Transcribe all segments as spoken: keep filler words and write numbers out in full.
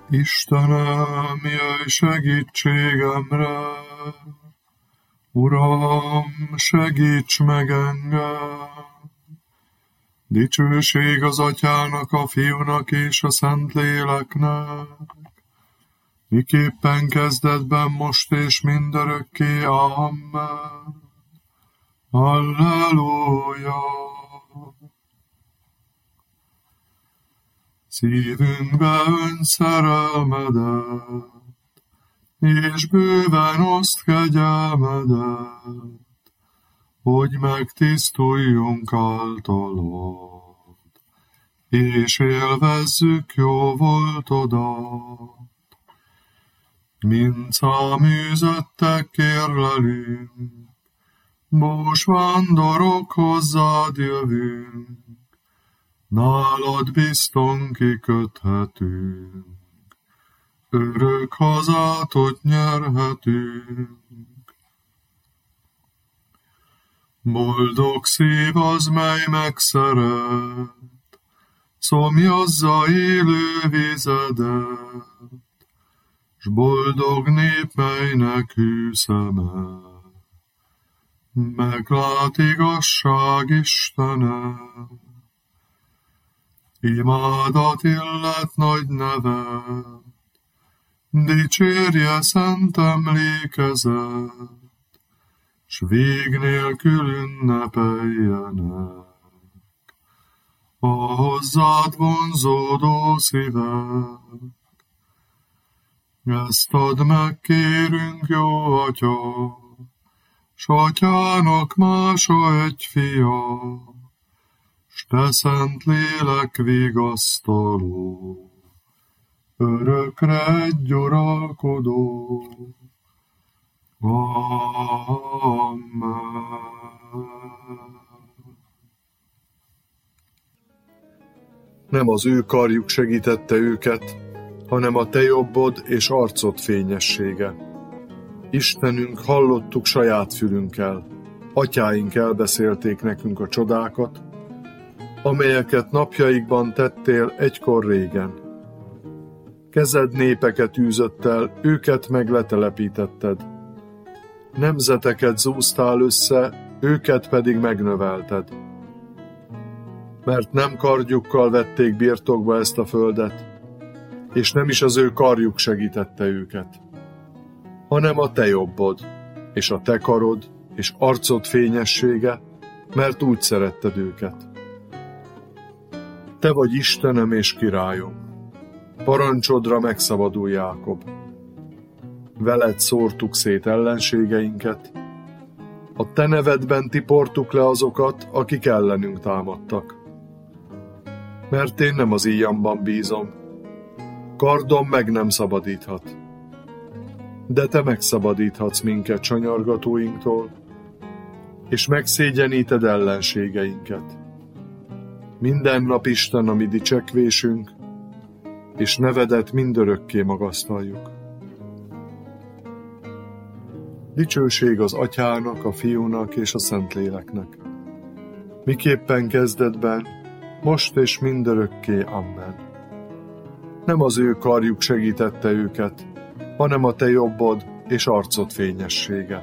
Istenem, jöjj segítségemre! Uram, segíts meg engem! Dicsőség az Atyának, a Fiúnak és a Szentléleknek, miképpen kezdetben, most és mindörökké. Amen. Halleluja! Szívünkbe ön szerelmedet, és bőven oszt kegyelmedet, hogy megtisztuljunk általad, és élvezzük jó voltodat. Mint száműzöttek kérlelünk, bús vándorok hozzád jövünk, nálad bizton kiköthetünk, örök hazátot nyerhetünk. Boldog szív az, mely megszeret, szomjazza élő vizedet, s boldog nép, melynek hű szeme meglát igazság Istenet. Imádat illet nagy nevet, dicsérje szent emlékezet, s vég nélkül ünnepeljenek a hozzád vonzódó szívek. Ezt add meg, kérünk, jó Atya, s Atyának mása egy fia, s te szent lélek vigasztaló, örökre egy uralkodó. Amen. Nem az ő karjuk segítette őket, hanem a te jobbod és arcod fényessége. Istenünk, hallottuk saját fülünkkel, atyáink elbeszélték nekünk a csodákat, amelyeket napjaikban tettél egykor régen. Kezed népeket űzött el, őket meg letelepítetted. Nemzeteket zúztál össze, őket pedig megnövelted. Mert nem kardjukkal vették birtokba ezt a földet, és nem is az ő karjuk segítette őket, hanem a te jobbod, és a te karod, és arcod fényessége, mert úgy szeretted őket. Te vagy Istenem és királyom, parancsodra megszabadul Jákob. Veled szórtuk szét ellenségeinket, a te nevedben tiportuk le azokat, akik ellenünk támadtak. Mert én nem az íjamban bízom, kardom meg nem szabadíthat. De te megszabadíthatsz minket sanyargatóinktól, és megszégyeníted ellenségeinket. Minden nap Isten a mi dicsekvésünk, és nevedet mindörökké magasztaljuk. Dicsőség az Atyának, a Fiúnak és a Szentléleknek, miképpen kezdetben, most és mindörökké. Amen. Nem az ő karjuk segítette őket, hanem a te jobbod és arcod fényessége.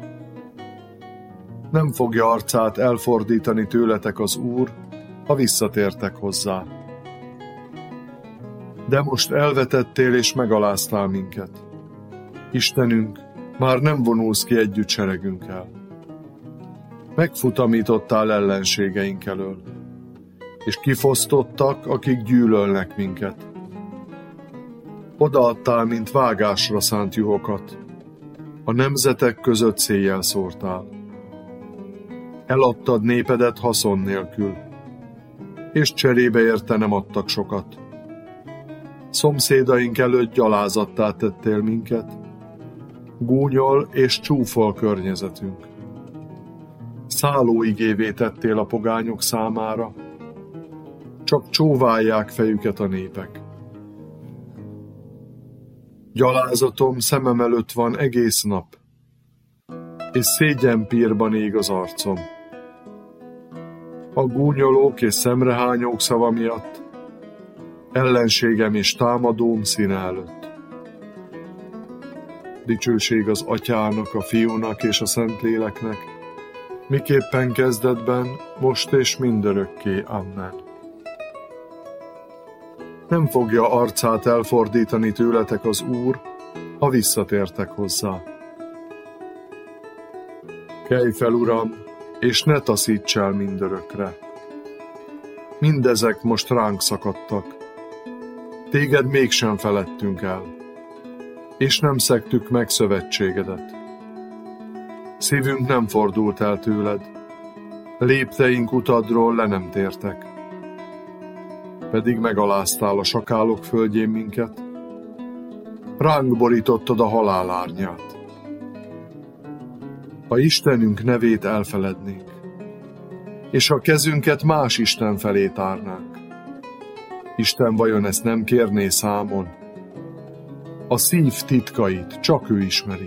Nem fogja arcát elfordítani tőletek az Úr, ha visszatértek hozzá. De most elvetettél és megaláztál minket. Istenünk, már nem vonulsz ki együtt seregünkkel. Megfutamítottál ellenségeink elől, és kifosztottak, akik gyűlölnek minket. Odaadtál, mint vágásra szánt juhokat, a nemzetek között széjjel szórtál. Eladtad népedet haszon nélkül, és cserébe érte nem adtak sokat. Szomszédaink előtt gyalázattá tettél minket, gúnyol és csúfol környezetünk. Szállóigévé tettél a pogányok számára, csak csóválják fejüket a népek. Gyalázatom szemem előtt van egész nap, és szégyenpírban ég az arcom. A gúnyolók és szemrehányók szava miatt ellenségem és támadóm színe előtt. Dicsőség az Atyának, a Fiúnak és a Szentléleknek, miképpen kezdetben, most és mindörökké. Amen. Nem fogja arcát elfordítani tőletek az Úr, ha visszatértek hozzá. Kelj fel, Uram, és ne taszíts el mindörökre. Mindezek most ránk szakadtak. Téged mégsem feledtünk el, és nem szegtük meg szövetségedet. Szívünk nem fordult el tőled, lépteink utadról le nem tértek. Pedig megaláztál a sakálok földjén minket, ránk borítottad a halál árnyát. Ha Istenünk nevét elfelednénk, és a kezünket más Isten felé tárnánk, Isten vajon ezt nem kérné számon? A szív titkait csak ő ismeri.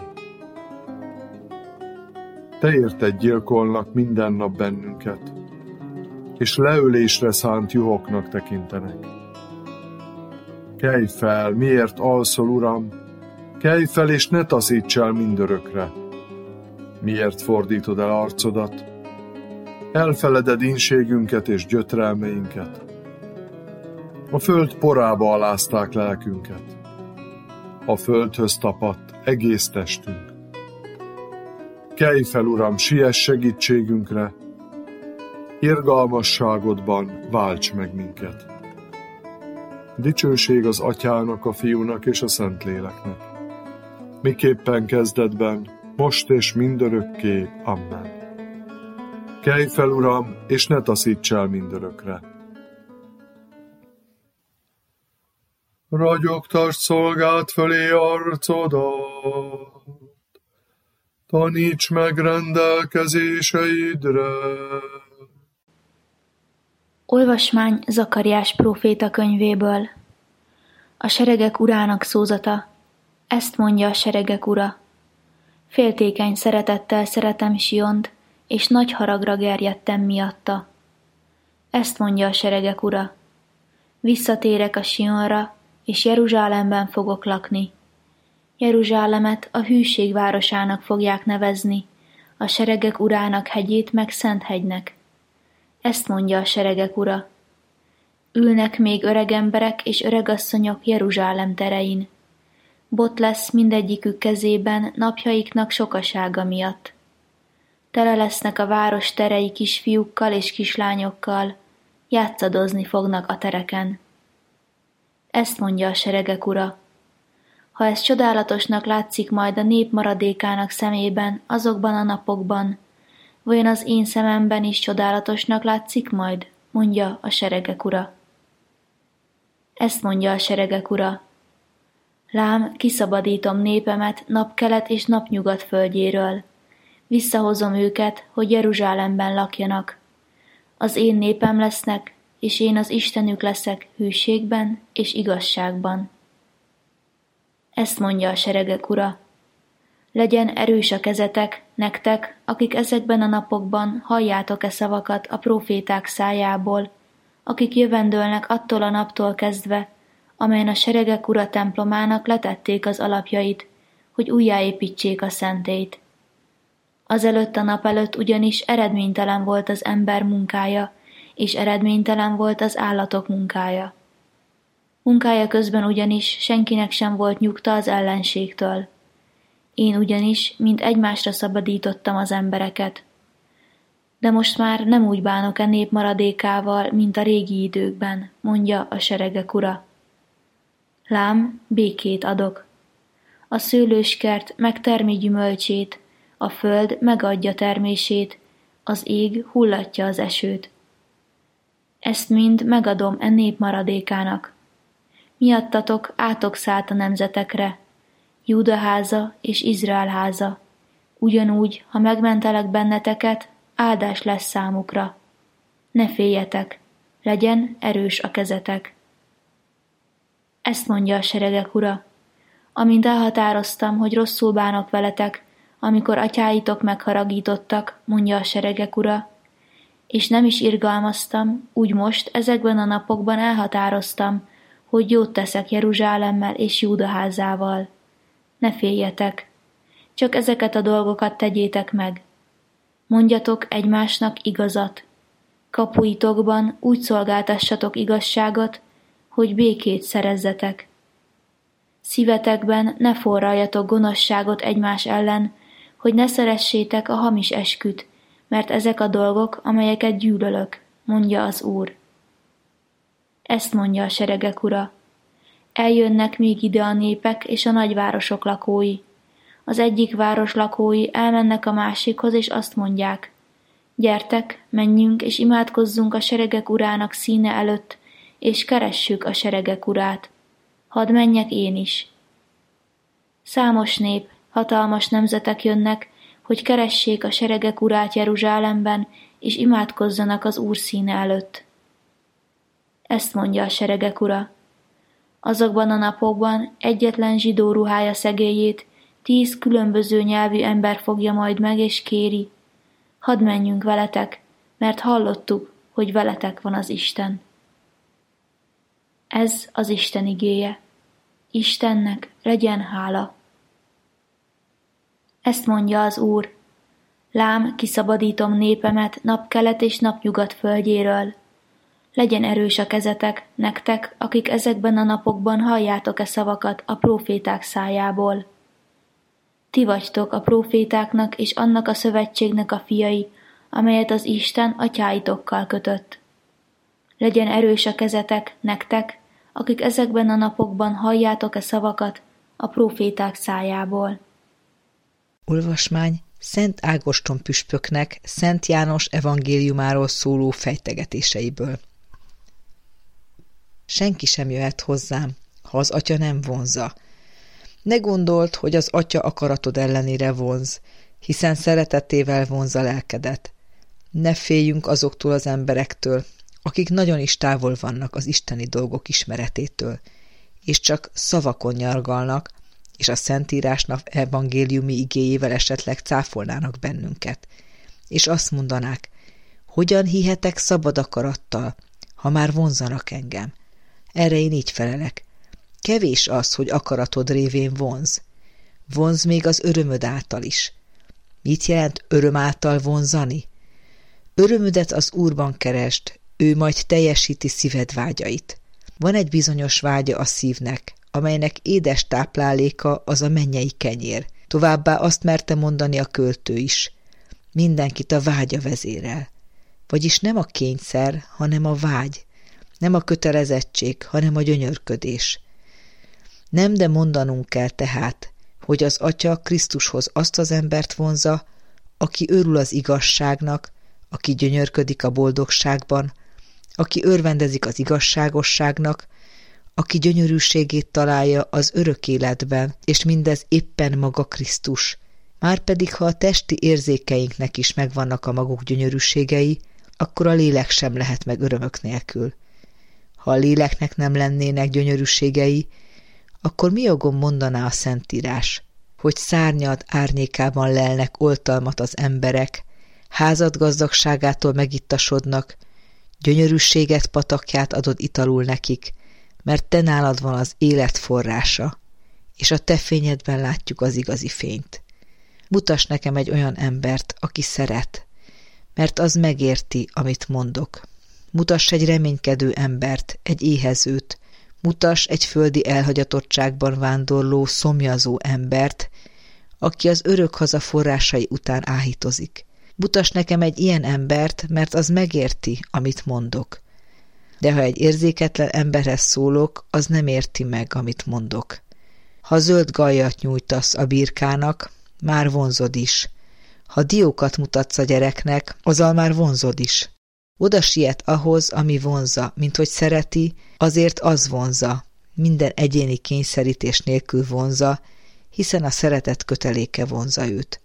Te érted gyilkolnak minden nap bennünket, és leölésre szánt juhoknak tekintenek. Kelj fel, miért alszol, Uram? Kelj fel, és ne taszíts el mindörökre. Miért fordítod el arcodat? Elfeleded ínségünket és gyötrelmeinket. A föld porába alázták lelkünket. A földhöz tapadt egész testünk. Kelj fel, Uram, siess segítségünkre, irgalmasságodban válts meg minket. Dicsőség az Atyának, a Fiúnak és a Szentléleknek, miképpen kezdetben, most és mindörökké. Amen. Kelj fel, Uram, és ne taszíts el mindörökre. Ragyogtasd szolgád fölé arcodat, taníts meg rendelkezéseidre. Olvasmány Zakariás próféta könyvéből. A seregek urának szózata, ezt mondja a seregek ura. Féltékeny szeretettel szeretem Siont, és nagy haragra gerjedtem miatta. Ezt mondja a seregek ura. Visszatérek a Sionra, és Jeruzsálemben fogok lakni. Jeruzsálemet a hűség városának fogják nevezni, a seregek urának hegyét meg Szent hegynek. Ezt mondja a seregek ura. Ülnek még öreg emberek és öregasszonyok Jeruzsálem terein. Bot lesz mindegyikük kezében napjaiknak sokasága miatt. Tele lesznek a város terei kisfiúkkal és kislányokkal, játszadozni fognak a tereken. Ezt mondja a seregek ura. Ha ez csodálatosnak látszik majd a nép maradékának szemében azokban a napokban, vajon az én szememben is csodálatosnak látszik majd, mondja a seregek ura. Ezt mondja a seregek ura. Lám, kiszabadítom népemet napkelet és napnyugat földjéről. Visszahozom őket, hogy Jeruzsálemben lakjanak. Az én népem lesznek, és én az Istenük leszek hűségben és igazságban. Ezt mondja a seregek ura. Legyen erős a kezetek, nektek, akik ezekben a napokban halljátok-e szavakat a próféták szájából, akik jövendőlnek attól a naptól kezdve, amelyen a seregek ura templomának letették az alapjait, hogy újjáépítsék a szentét. Azelőtt a nap előtt ugyanis eredménytelen volt az ember munkája, és eredménytelen volt az állatok munkája. Munkája közben ugyanis senkinek sem volt nyugta az ellenségtől. Én ugyanis, mint egymásra szabadítottam az embereket. De most már nem úgy bánok a nép maradékával, mint a régi időkben, mondja a seregek ura. Lám, békét adok. A szőlőskert megtermi gyümölcsét, a föld megadja termését, az ég hullatja az esőt. Ezt mind megadom e nép maradékának. Miattatok átok szállt a nemzetekre, Júda háza és Izrael háza. Ugyanúgy, ha megmentelek benneteket, áldás lesz számukra. Ne féljetek, legyen erős a kezetek. Ezt mondja a seregek ura. Amint elhatároztam, hogy rosszul bánok veletek, amikor atyáitok megharagítottak, mondja a seregek ura, és nem is irgalmaztam, úgy most ezekben a napokban elhatároztam, hogy jót teszek Jeruzsálemmel és Júda házával. Ne féljetek, csak ezeket a dolgokat tegyétek meg. Mondjatok egymásnak igazat. Kapuitokban úgy szolgáltassatok igazságot, hogy békét szerezzetek. Szívetekben ne forraljatok gonoszságot egymás ellen, hogy ne szeressétek a hamis esküt, mert ezek a dolgok, amelyeket gyűlölök, mondja az Úr. Ezt mondja a seregek Ura. Eljönnek még ide a népek és a nagyvárosok lakói. Az egyik város lakói elmennek a másikhoz, és azt mondják, gyertek, menjünk és imádkozzunk a seregek Urának színe előtt, és keressük a seregek Urát. Hadd menjek én is. Számos nép, hatalmas nemzetek jönnek, hogy keressék a seregek Urát Jeruzsálemben, és imádkozzanak az Úr színe előtt. Ezt mondja a seregek Ura. Azokban a napokban egyetlen zsidó ruhája szegélyét tíz különböző nyelvű ember fogja majd meg, és kéri, hadd menjünk veletek, mert hallottuk, hogy veletek van az Isten. Ez az Isten igéje. Istennek legyen hála. Ezt mondja az Úr. Lám, kiszabadítom népemet napkelet és napnyugat földjéről. Legyen erős a kezetek, nektek, akik ezekben a napokban halljátok-e szavakat a próféták szájából. Ti vagytok a prófétáknak és annak a szövetségnek a fiai, amelyet az Isten atyáitokkal kötött. Legyen erős a kezetek, nektek, akik ezekben a napokban halljátok-e szavakat a próféták szájából. Olvasmány Szent Ágoston püspöknek Szent János evangéliumáról szóló fejtegetéseiből. Senki sem jöhet hozzám, ha az Atya nem vonzza. Ne gondold, hogy az Atya akaratod ellenére vonz, hiszen szeretetével vonzza lelkedet. Ne féljünk azoktól az emberektől, akik nagyon is távol vannak az isteni dolgok ismeretétől, és csak szavakon nyargalnak, és a Szentírásnak evangéliumi igéjével esetleg cáfolnának bennünket, és azt mondanák, hogyan hihetek szabad akarattal, ha már vonzanak engem. Erre én így felelek. Kevés az, hogy akaratod révén vonz. Vonz még az örömöd által is. Mit jelent öröm által vonzani? Örömödet az Úrban keresd, ő majd teljesíti szíved vágyait. Van egy bizonyos vágya a szívnek, amelynek édes tápláléka az a mennyei kenyér. Továbbá azt merte mondani a költő is. Mindenkit a vágya vezérel. Vagyis nem a kényszer, hanem a vágy. Nem a kötelezettség, hanem a gyönyörködés. Nem, de mondanunk kell tehát, hogy az Atya Krisztushoz azt az embert vonzza, aki örül az igazságnak, aki gyönyörködik a boldogságban, aki örvendezik az igazságosságnak, aki gyönyörűségét találja az örök életben, és mindez éppen maga Krisztus. Márpedig, ha a testi érzékeinknek is megvannak a maguk gyönyörűségei, akkor a lélek sem lehet meg örömök nélkül. Ha a léleknek nem lennének gyönyörűségei, akkor mi jogon mondaná a Szentírás, hogy szárnyad árnyékában lelnek oltalmat az emberek, házad gazdagságától megittasodnak, gyönyörűséget patakját adod italul nekik, mert te nálad van az élet forrása, és a te fényedben látjuk az igazi fényt. Mutass nekem egy olyan embert, aki szeret, mert az megérti, amit mondok. Mutass egy reménykedő embert, egy éhezőt, mutass egy földi elhagyatottságban vándorló, szomjazó embert, aki az örök haza forrásai után áhítozik. Mutass nekem egy ilyen embert, mert az megérti, amit mondok. De ha egy érzéketlen emberhez szólok, az nem érti meg, amit mondok. Ha zöld gallyat nyújtasz a birkának, már vonzod is. Ha diókat mutatsz a gyereknek, azzal már vonzod is. Oda siet ahhoz, ami vonzza, mint hogy szereti, azért az vonzza, minden egyéni kényszerítés nélkül vonzza, hiszen a szeretet köteléke vonzza őt.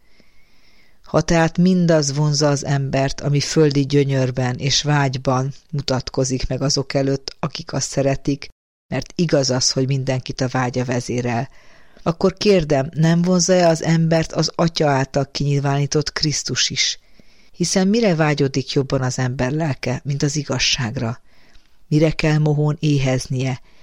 Ha tehát mindaz vonzza az embert, ami földi gyönyörben és vágyban mutatkozik meg azok előtt, akik azt szeretik, mert igaz az, hogy mindenkit a vágya vezérel, akkor kérdem, nem vonzza-e az embert az Atya által kinyilvánított Krisztus is? Hiszen mire vágyodik jobban az ember lelke, mint az igazságra? Mire kell mohón éheznie?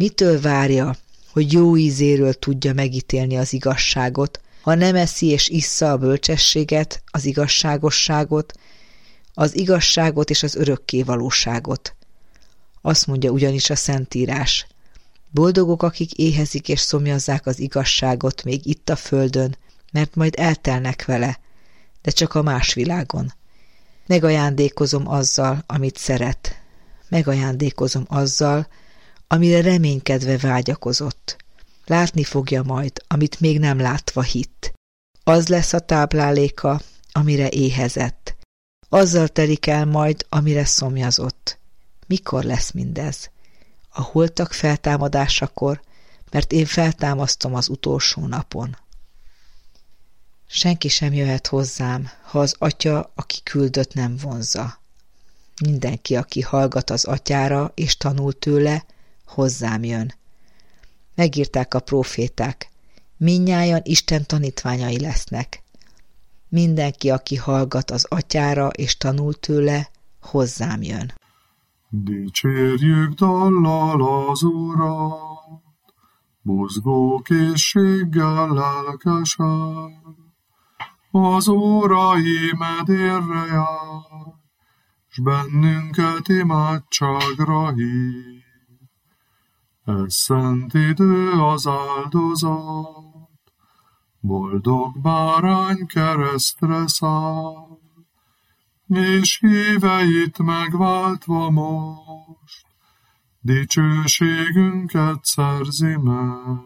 Mitől várja, hogy jó ízéről tudja megítélni az igazságot, ha nem eszi és issza a bölcsességet, az igazságosságot, az igazságot és az örökké valóságot? Azt mondja ugyanis a Szentírás: boldogok, akik éhezik és szomjazzák az igazságot még itt a földön, mert majd eltelnek vele, de csak a más világon. Megajándékozom azzal, amit szeret. Megajándékozom azzal, amire reménykedve vágyakozott. Látni fogja majd, amit még nem látva hitt. Az lesz a tápláléka, amire éhezett. Azzal telik el majd, amire szomjazott. Mikor lesz mindez? A holtak feltámadásakor, mert én feltámasztom az utolsó napon. Senki sem jöhet hozzám, ha az Atya, aki küldött, nem vonzza. Mindenki, aki hallgat az Atyára és tanul tőle, hozzám jön. Megírták a próféták, mindnyájan Isten tanítványai lesznek. Mindenki, aki hallgat az Atyára és tanul tőle, hozzám jön. Dicsérjük dallal az Urat, buzgó készséggel lelkesen, az órai medérre jár, s bennünket imádságra hív. Ez szent idő az áldozat, boldog bárány keresztre száll, és híveit megváltva most, dicsőségünket szerzi meg.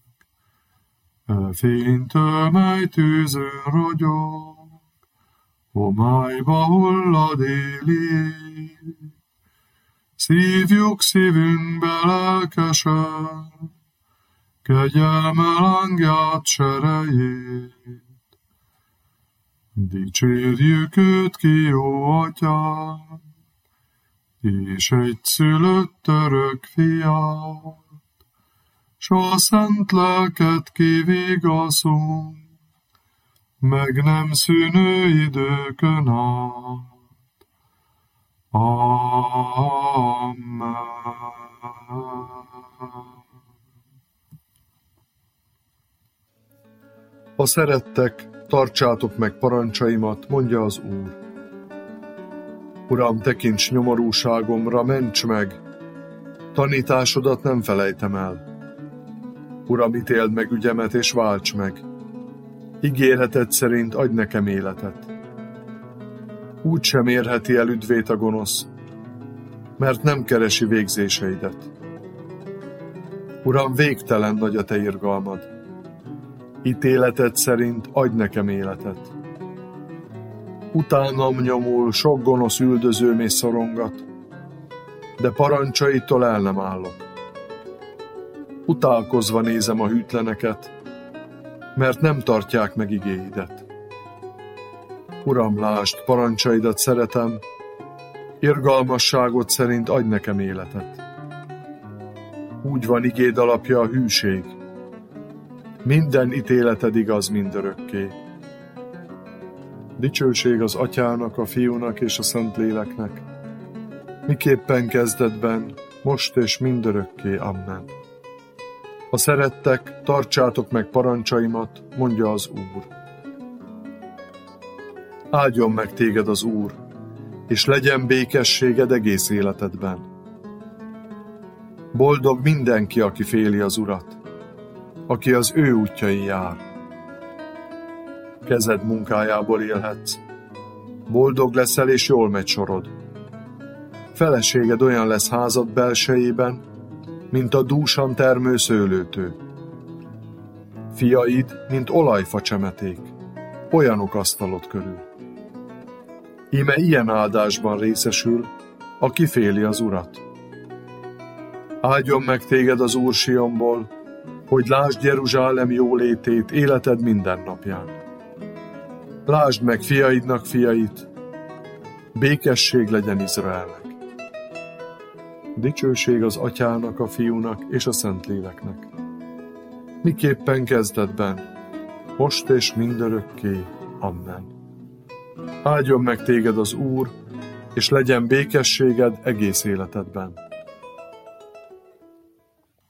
E fénytől, mely tűzön ragyog, homályba hullad éli, szívjuk szívünkbe lelkesen, kegyelme lángját serejét. Dicsérjük őt ki, jó Atyát, és egyszülött örök fiát, s a szent lelket kivigaszunk, meg nem szűnő időkön át. Amen. Ha szerettek, tartsátok meg parancsaimat, mondja az Úr. Uram, tekints nyomorúságomra, ments meg, tanításodat nem felejtem el. Uram, ítéld meg ügyemet és válts meg, ígéreted szerint adj nekem életet. Úgy sem érheti el üdvét a gonosz, mert nem keresi végzéseidet. Uram, végtelen nagy a te irgalmad, ítéleted szerint adj nekem életet. Utánam nyomul sok gonosz üldözőm és szorongat, de parancsaitól el nem állok. Utálkozva nézem a hűtleneket, mert nem tartják meg igéidet. Uram, lásd, parancsaidat szeretem, irgalmasságod szerint adj nekem életet. Úgy van igéd alapja a hűség, minden ítéleted igaz mindörökké. Dicsőség az Atyának, a Fiúnak és a Szentléleknek, miképpen kezdetben, most és mindörökké. Amen. Ha szerettek, tartsátok meg parancsaimat, mondja az Úr. Áldjon meg téged az Úr, és legyen békességed egész életedben. Boldog mindenki, aki féli az Urat, aki az ő útjain jár. Kezed munkájából élhetsz, boldog leszel és jól megy sorod. Feleséged olyan lesz házad belsejében, mint a dúsan termő szőlőtő. Fiaid, mint olajfa csemeték, olyanok asztalod körül. Íme ilyen áldásban részesül, aki féli az Urat. Áldjon meg téged az Úr Sionból, hogy lásd Jeruzsálem jólétét életed minden napján. Lásd meg fiaidnak fiait, békesség legyen Izraelnek. Dicsőség az Atyának, a Fiúnak és a Szentléleknek, miképpen kezdetben, most és mindörökké. Amen. Áldjon meg téged az Úr, és legyen békességed egész életedben.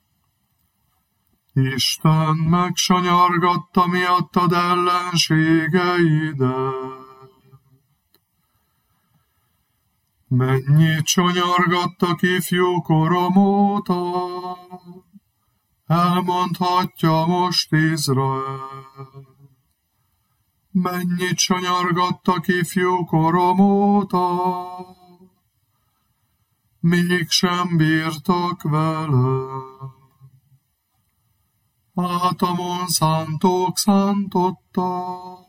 Isten megsanyargatta miattad ellenségeidet. Mennyit sanyargattak ifjú korom óta, elmondhatja most Izrael. Mennyit sanyargattak ifjú korom óta, mégsem bírtak vele. Hátamon szántók szántottak,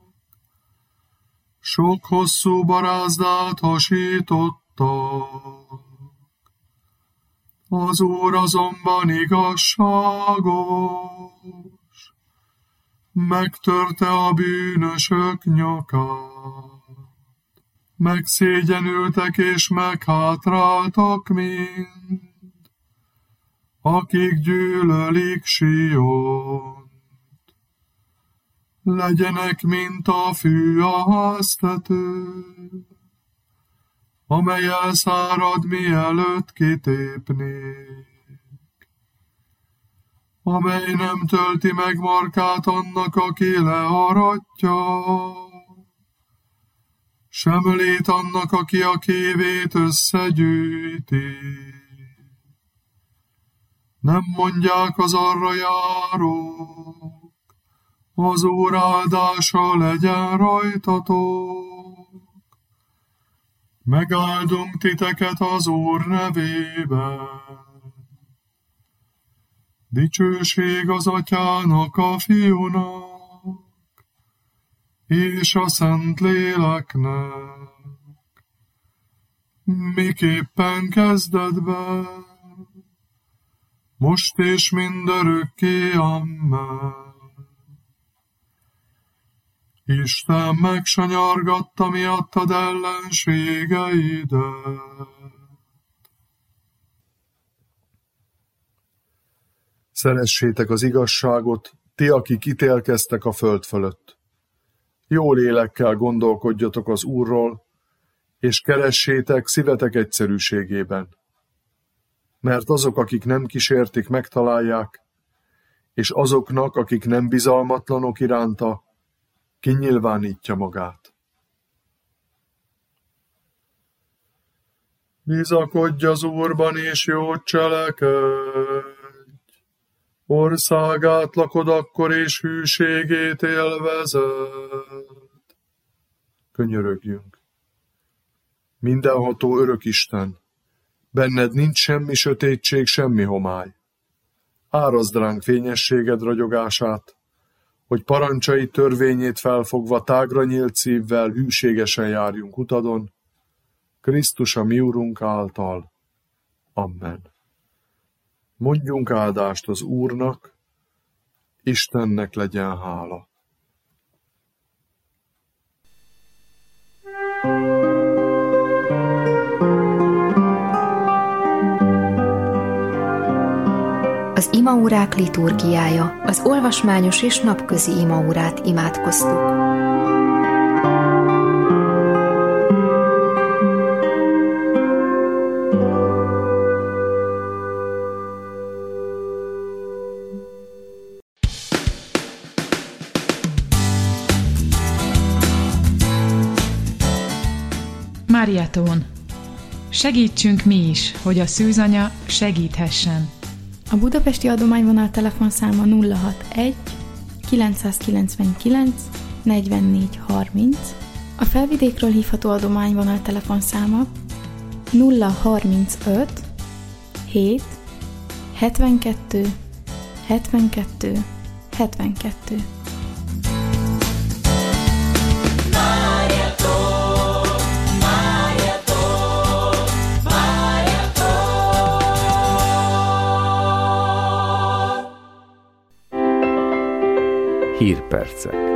sok hosszú barázdát hasítottak. Az Úr azonban igazságos, megtörte a bűnösök nyakát. Megszégyenültek és meghátráltak mind, akik gyűlölik Siont. Legyenek, mint a fű a háztető, amely elszárad, mielőtt kitépnék, amely nem tölti meg markát annak, aki learatja, sem lét annak, aki a kévét összegyűjti. Nem mondják az arra járók, az Úr áldása legyen rajtatok. Megáldunk titeket az Úr nevében. Dicsőség az Atyának, a Fiúnak, és a Szentléleknek, miképpen kezdetben, most és mindörökké, amen. Isten megsanyargatta miattad ellenségeidet. Szeressétek az igazságot, ti, akik ítélkeztek a föld fölött. Jó lélekkel gondolkodjatok az Úrról, és keressétek szívetek egyszerűségében. Mert azok, akik nem kísértik, megtalálják, és azoknak, akik nem bizalmatlanok iránta, kinyilvánítja magát. Bizakodj az Úrban, és jót cselekedj, országát lakod akkor, és hűségét élvezed. Könyörögjünk. Mindenható örök Isten, benned nincs semmi sötétség, semmi homály. Árazd ránk fényességed ragyogását, hogy parancsai törvényét felfogva tágra nyílt szívvel hűségesen járjunk utadon, Krisztus a mi Urunk által. Amen. Mondjunk áldást az Úrnak, Istennek legyen hála. Az imaórák liturgiája, az olvasmányos és napközi imaórát imádkoztuk. Mariathon. Segítsünk mi is, hogy a szűzanya segíthessen. A budapesti adományvonal telefonszáma nulla hatvanegy kilencszázkilencvenkilenc negyvennégy harminc, a felvidékről hívható adományvonal telefonszáma nulla harmincöt hét hetvenkettő hetvenkettő hetvenkettő. Hírpercek.